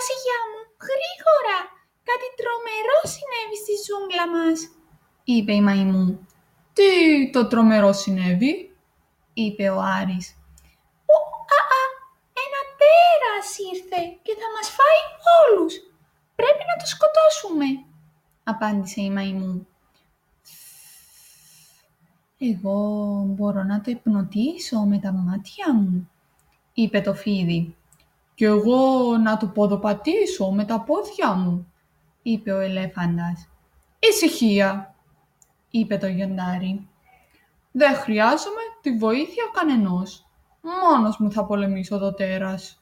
βασιλιά μου, γρήγορα! Κάτι τρομερό συνέβη στη ζούγκλα μας», είπε η μαϊμού. «Τι το τρομερό συνέβη?» είπε ο Άρης. Ένα τέρας ήρθε και θα μας φάει όλους. Πρέπει να το σκοτώσουμε», απάντησε η μαϊμού. «Εγώ μπορώ να το υπνοτίσω με τα μάτια μου», είπε το φίδι. «Κι εγώ να το ποδοπατήσω με τα πόδια μου», είπε ο ελέφαντας. «Ησυχία», είπε το λιοντάρι. «Δεν χρειάζομαι τη βοήθεια κανενός. Μόνος μου θα πολεμήσω το τέρας».